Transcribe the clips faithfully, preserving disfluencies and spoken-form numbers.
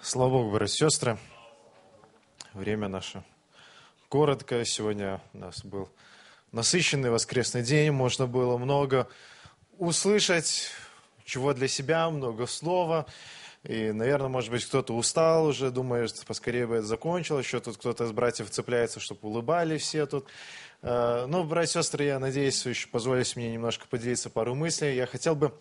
Слава Богу, братья и сестры. Время наше коротко. Сегодня у нас был насыщенный воскресный день. Можно было много услышать, чего для себя, много слова. И, наверное, может быть, кто-то устал уже, думает, поскорее бы это закончилось. Еще тут кто-то из братьев цепляется, чтобы улыбались все тут. Но, братья и сестры, я надеюсь, вы еще позволите мне немножко поделиться пару мыслей. Я хотел бы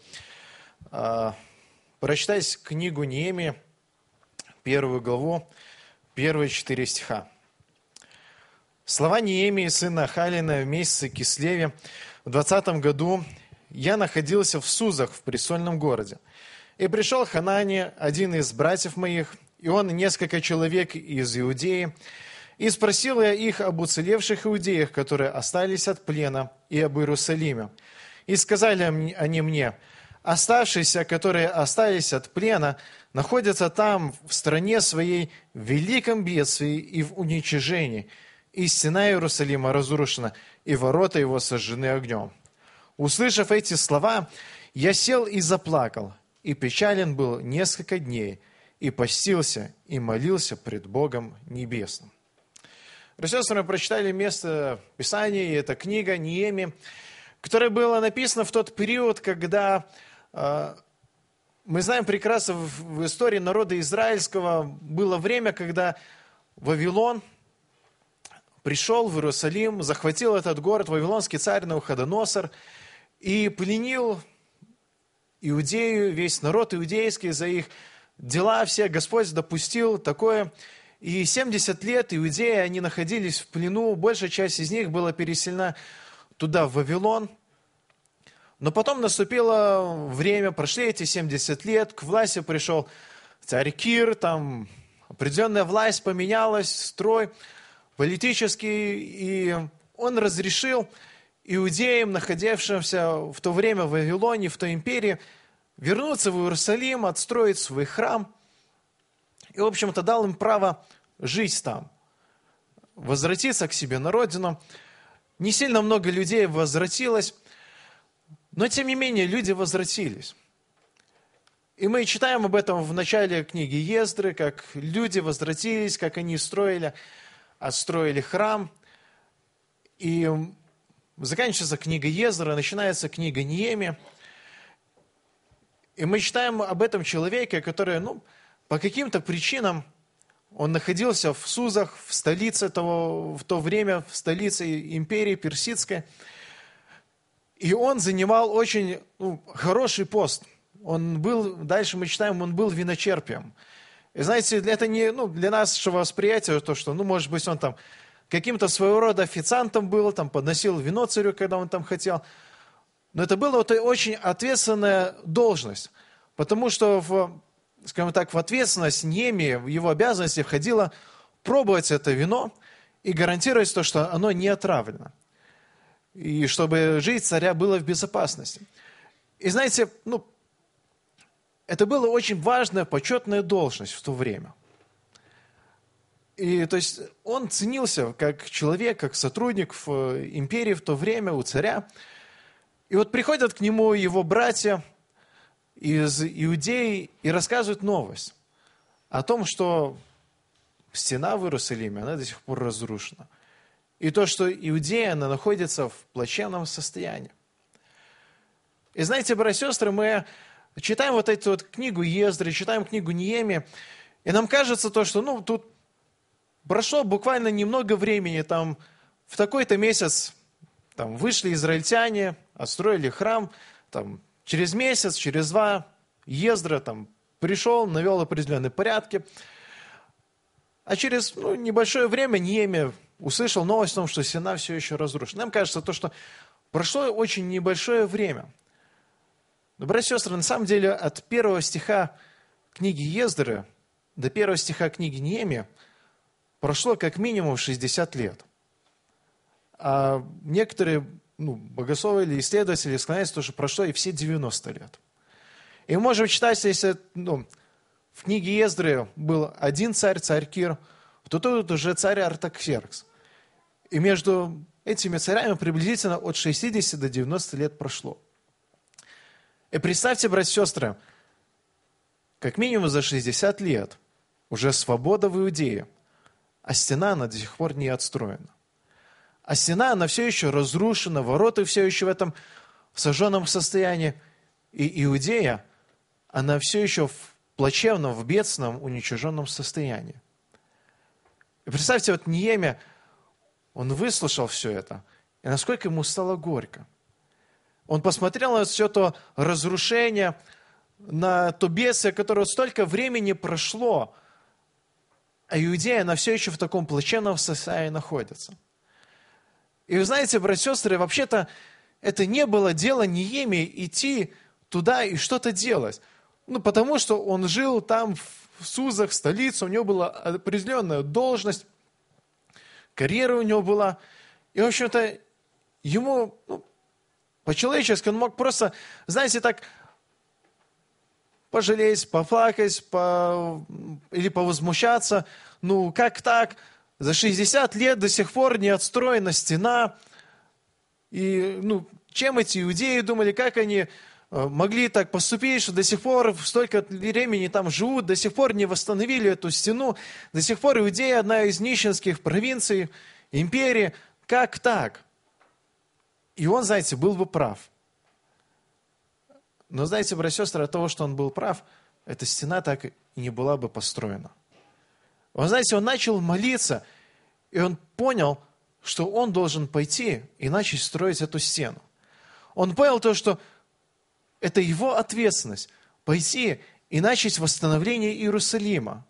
прочитать книгу Неемии, первую главу, первые четыре стиха. Слова Неемии, сына Халина, в месяце Кислеве, в двадцатом году я находился в Сузах, в престольном городе. И пришел Ханани, один из братьев моих, и он и несколько человек из Иудеи, и спросил я их об уцелевших иудеях, которые остались от плена, и об Иерусалиме. И сказали они мне: оставшиеся, которые остались от плена, находятся там, в стране своей, в великом бедствии и в уничижении. И стена Иерусалима разрушена, и ворота его сожжены огнем. Услышав эти слова, я сел и заплакал, и печален был несколько дней, и постился, и молился пред Богом Небесным. Братья и сестры, мы прочитали место Писания, и это книга Неемии, которая была написана в тот период, когда... Мы знаем прекрасно, в истории народа израильского было время, когда Вавилон пришел в Иерусалим, захватил этот город, вавилонский царь Навуходоносор, и пленил Иудею, весь народ иудейский за их дела все. Господь допустил такое. И семьдесят лет иудеи, они находились в плену, большая часть из них была переселена туда, в Вавилон. Но потом наступило время, прошли эти семьдесят лет, к власти пришел царь Кир, там определенная власть поменялась, строй политический, и он разрешил иудеям, находившимся в то время в Вавилоне, в той империи, вернуться в Иерусалим, отстроить свой храм, и, в общем-то, дал им право жить там, возвратиться к себе на родину. Не сильно много людей возвратилось, но, тем не менее, люди возвратились. И мы читаем об этом в начале книги Ездры, как люди возвратились, как они строили, отстроили храм. И заканчивается книга Ездры, начинается книга Неемии. И мы читаем об этом человеке, который, ну, по каким-то причинам, он находился в Сузах, в столице того, в то время, в столице империи персидской. И он занимал очень ну, хороший пост. Он был, дальше мы читаем, он был виночерпием. И знаете, это не ну, для нашего восприятия, то, что, ну, может быть, он там каким-то своего рода официантом был, там, подносил вино царю, когда он там хотел. Но это была вот очень ответственная должность. Потому что, в, скажем так, в ответственность Неемии, в его обязанности входило пробовать это вино и гарантировать то, что оно не отравлено. И чтобы жизнь царя была в безопасности. И знаете, ну, это была очень важная, почетная должность в то время. И то есть он ценился как человек, как сотрудник в империи в то время, у царя. И вот приходят к нему его братья из Иудеи и рассказывают новость о том, что стена в Иерусалиме, она до сих пор разрушена. И то, что Иудея, она находится в плачевном состоянии. И знаете, братья и сестры, мы читаем вот эту вот книгу Ездры, читаем книгу Неемии, и нам кажется то, что, ну, тут прошло буквально немного времени, там, в такой-то месяц, там, вышли израильтяне, отстроили храм, там, через месяц, через два, Ездра, там, пришел, навел определенные порядки, а через, ну, небольшое время Неемия услышал новость о том, что стена все еще разрушена. Нам кажется, то, что прошло очень небольшое время. Но, братья и сестры, на самом деле от первого стиха книги Ездры до первого стиха книги Неемии прошло как минимум шестьдесят лет. А некоторые ну, богословы или исследователи склоняются, что прошло и все девяносто лет. И мы можем читать, если ну, в книге Ездры был один царь, царь Кир, то тут уже царь Артаксеркс. И между этими царями приблизительно от шестидесяти до девяноста лет прошло. И представьте, братья и сестры, как минимум за шестьдесят лет уже свобода в Иудее, а стена, она до сих пор не отстроена. А стена, она все еще разрушена, ворота все еще в этом сожженном состоянии. И Иудея, она все еще в плачевном, в бедственном, уничтоженном состоянии. И представьте, вот Неемия, он выслушал все это, и насколько ему стало горько. Он посмотрел на все то разрушение, на то бедствие, которое столько времени прошло, а Иудея, она все еще в таком плачевном состоянии находится. И вы знаете, братья и сестры, вообще-то это не было дело Неемии идти туда и что-то делать. Ну, потому что он жил там, в Сузах, в столице, у него была определенная должность, карьера у него была. И, в общем-то, ему, ну, по-человечески, он мог просто, знаете, так пожалеть, поплакать, по... или повозмущаться. Ну, как так? За шестьдесят лет до сих пор не отстроена стена. И, ну, чем эти иудеи думали, как они могли так поступить, что до сих пор столько времени там живут, до сих пор не восстановили эту стену, до сих пор Иудея одна из нищенских провинций империи. Как так? И он, знаете, был бы прав. Но, знаете, братья и сестры, от того, что он был прав, эта стена так и не была бы построена. Он, знаете, он начал молиться, и он понял, что он должен пойти и начать строить эту стену. Он понял то, что это его ответственность пойти и начать восстановление Иерусалима.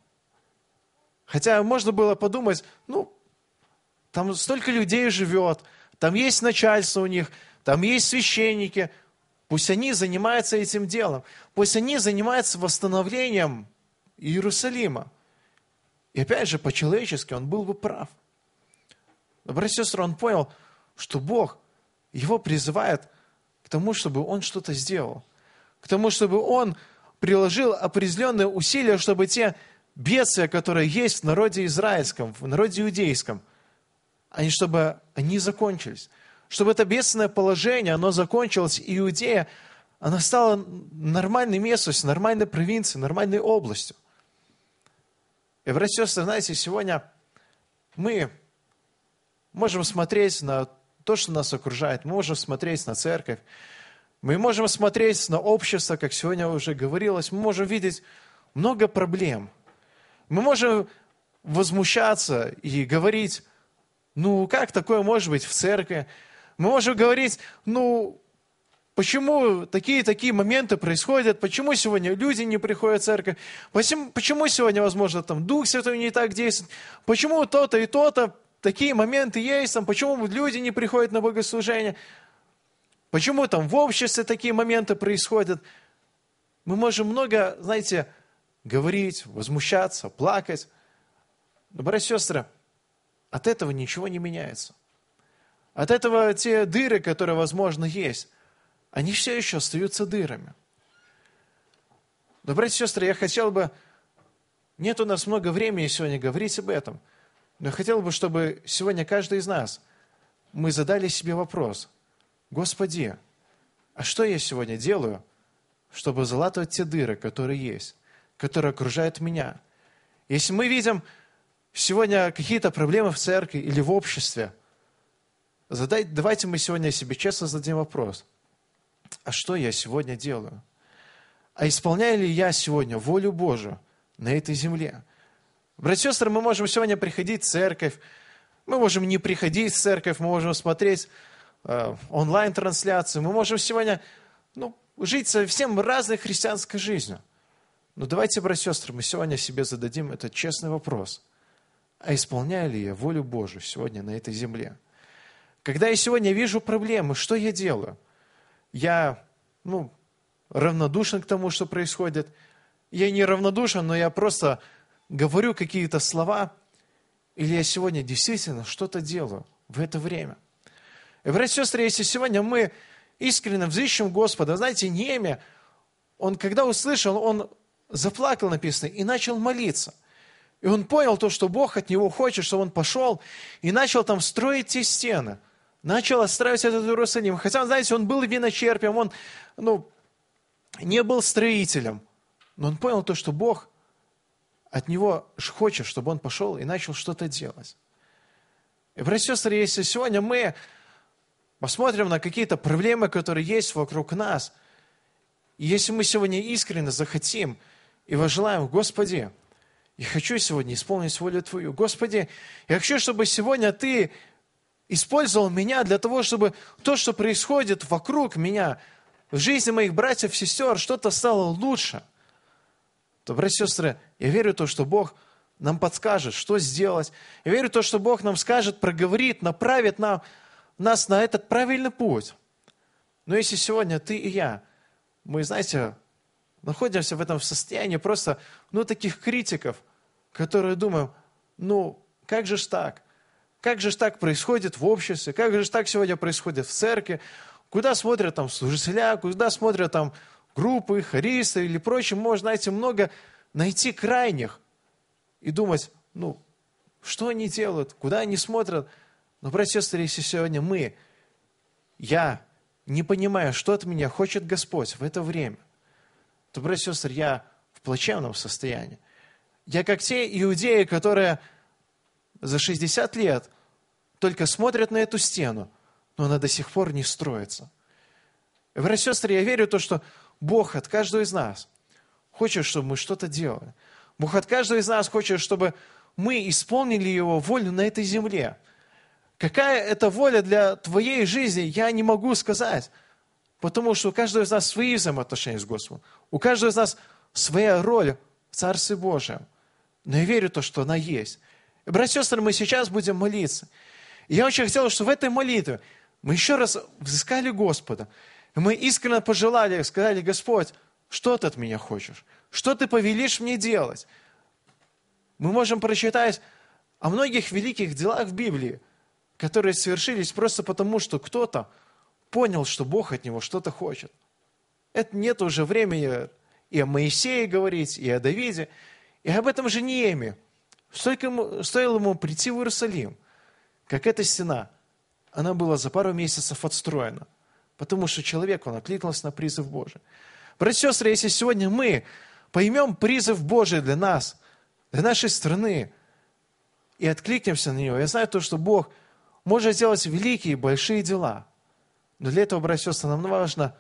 Хотя можно было подумать, ну, там столько людей живет, там есть начальство у них, там есть священники, пусть они занимаются этим делом, пусть они занимаются восстановлением Иерусалима. И опять же, по-человечески он был бы прав. Но, братья и сестры, он понял, что Бог его призывает к тому, чтобы он что-то сделал. К тому, чтобы он приложил определенные усилия, чтобы те бедствия, которые есть в народе израильском, в народе иудейском, они, чтобы они закончились. Чтобы это бедственное положение, оно закончилось, и Иудея, она стала нормальной местностью, нормальной провинцией, нормальной областью. И, братья и сестры, знаете, сегодня мы можем смотреть на то, что нас окружает, мы можем смотреть на церковь, мы можем смотреть на общество, как сегодня уже говорилось, мы можем видеть много проблем. Мы можем возмущаться и говорить, ну, как такое может быть в церкви? Мы можем говорить, ну, почему такие-такие моменты происходят, почему сегодня люди не приходят в церковь, почему, почему сегодня, возможно, там Дух Святой не так действует, почему то-то и то-то, такие моменты есть, там, почему люди не приходят на богослужение, почему там в обществе такие моменты происходят. Мы можем много, знаете, говорить, возмущаться, плакать. Но, братья и сестры, от этого ничего не меняется. От этого те дыры, которые, возможно, есть, они все еще остаются дырами. Но, братья и сестры, я хотел бы, нет у нас много времени сегодня говорить об этом, но я хотел бы, чтобы сегодня каждый из нас, мы задали себе вопрос: Господи, а что я сегодня делаю, чтобы залатывать те дыры, которые есть, которые окружают меня? Если мы видим сегодня какие-то проблемы в церкви или в обществе, задай, давайте мы сегодня себе честно зададим вопрос: а что я сегодня делаю? А исполняю ли я сегодня волю Божию на этой земле? Братья и сестры, мы можем сегодня приходить в церковь, мы можем не приходить в церковь, мы можем смотреть э, онлайн-трансляции, мы можем сегодня ну, жить совсем разной христианской жизнью. Но давайте, братья и сестры, мы сегодня себе зададим этот честный вопрос: а исполняю ли я волю Божию сегодня на этой земле? Когда я сегодня вижу проблемы, что я делаю? Я ну, равнодушен к тому, что происходит. Я не равнодушен, но я просто говорю какие-то слова. Или я сегодня действительно что-то делаю в это время? И, братья и сестры, если сегодня мы искренне взыщем Господа, знаете, Неемия, он когда услышал, он заплакал, написано, и начал молиться. И он понял то, что Бог от него хочет, что он пошел и начал там строить те стены. Начал отстраивать этот Иерусалим. Хотя, знаете, он был виночерпием, он ну, не был строителем. Но он понял то, что Бог от него хочешь, чтобы он пошел и начал что-то делать. И, братья и сестры, если сегодня мы посмотрим на какие-то проблемы, которые есть вокруг нас, и если мы сегодня искренне захотим и возжелаем: Господи, я хочу сегодня исполнить волю Твою. Господи, я хочу, чтобы сегодня Ты использовал меня для того, чтобы то, что происходит вокруг меня, в жизни моих братьев и сестер, что-то стало лучше. То, братья и сестры, я верю в то, что Бог нам подскажет, что сделать. Я верю в то, что Бог нам скажет, проговорит, направит нам, нас на этот правильный путь. Но если сегодня ты и я, мы, знаете, находимся в этом состоянии просто, ну, таких критиков, которые думают: ну, как же ж так? Как же ж так происходит в обществе? Как же ж так сегодня происходит в церкви? Куда смотрят там служителя, куда смотрят там группы, хористы или прочее? Можно, знаете, много найти крайних и думать: ну, что они делают, куда они смотрят. Но, братья и сестры, если сегодня мы, я не понимаю, что от меня хочет Господь в это время, то, братья и сестры, я в плачевном состоянии. Я как те иудеи, которые за шестьдесят лет только смотрят на эту стену, но она до сих пор не строится. И, братья и сестры, я верю в то, что Бог от каждого из нас хочет, чтобы мы что-то делали. Бог от каждого из нас хочет, чтобы мы исполнили Его волю на этой земле. Какая это воля для твоей жизни, я не могу сказать. Потому что у каждого из нас свои взаимоотношения с Господом. У каждого из нас своя роль в Царстве Божьем. Но я верю в то, что она есть. И, братья и сестры, мы сейчас будем молиться. И я очень хотел, чтобы в этой молитве мы еще раз взыскали Господа. И мы искренне пожелали, сказали: Господь, что ты от меня хочешь? Что ты повелишь мне делать? Мы можем прочитать о многих великих делах в Библии, которые совершились просто потому, что кто-то понял, что Бог от него что-то хочет. Это нет уже времени и о Моисее говорить, и о Давиде, и об этом же Неемии. Ему, стоило ему прийти в Иерусалим, как эта стена, она была за пару месяцев отстроена, потому что человек, он откликнулся на призыв Божий. Братья и сестры, если сегодня мы поймем призыв Божий для нас, для нашей страны, и откликнемся на него, я знаю то, что Бог может сделать великие, большие дела. Но для этого, братья и сестры, нам важно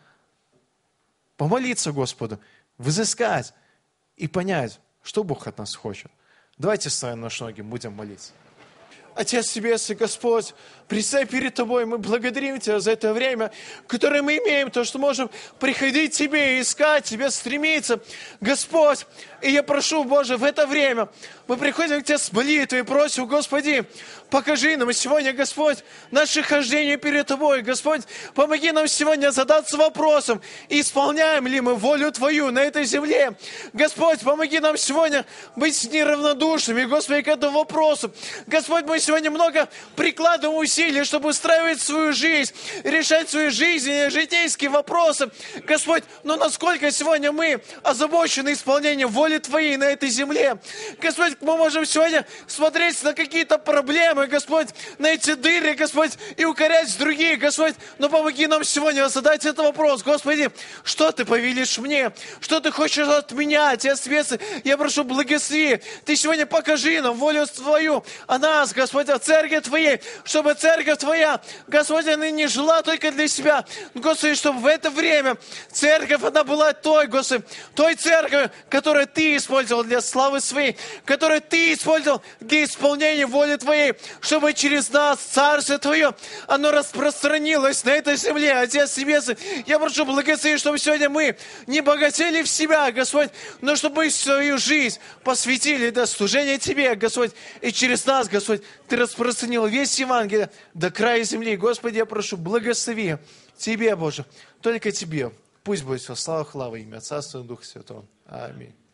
помолиться Господу, взыскать и понять, что Бог от нас хочет. Давайте ставим наши ноги, будем молиться. Отец Небесный, Господь, представь перед Тобой, мы благодарим Тебя за это время, которое мы имеем, то, что можем приходить к Тебе, искать Тебя, стремиться. Господь, и я прошу, Боже, в это время мы приходим к Тебе с молитвой и просим: Господи, покажи нам сегодня, Господь, наше хождение перед Тобой. Господь, помоги нам сегодня задаться вопросом, исполняем ли мы волю Твою на этой земле. Господь, помоги нам сегодня быть неравнодушными, Господи, к этому вопросу. Господь, мы сегодня много прикладываем усилий, чтобы устраивать свою жизнь, решать свои жизненные, житейские вопросы. Господь, но насколько сегодня мы озабочены исполнением воли Твоей на этой земле. Господь, мы можем сегодня смотреть на какие-то проблемы, Господь, на эти дыры, Господь, и укорять другие, Господь. Но помоги нам сегодня задать этот вопрос: Господи, что Ты повелишь мне? Что Ты хочешь от меня, Отец Небесный? Я прошу, благослови. Ты сегодня покажи нам волю Твою о нас, Господь, о церкви Твоей, чтобы церковь Твоя, Господь, она не жила только для себя, Господи, чтобы в это время церковь, она была той, Господи, той церковью, которую Ты использовал для славы Своей, которую Ты использовал для исполнения воли Твоей, чтобы через нас Царство Твое, оно распространилось на этой земле, Отец Небесный. Я прошу, благослови, чтобы сегодня мы не богатели в себя, Господь, но чтобы мы свою жизнь посвятили до служения Тебе, Господь, и через нас, Господь, Ты распространил весь Евангелие до края земли. Господи, я прошу, благослови Тебе, Боже, только Тебе. Пусть будет все слава, хвала, имя Отца, Сына и Духа Святого. Аминь.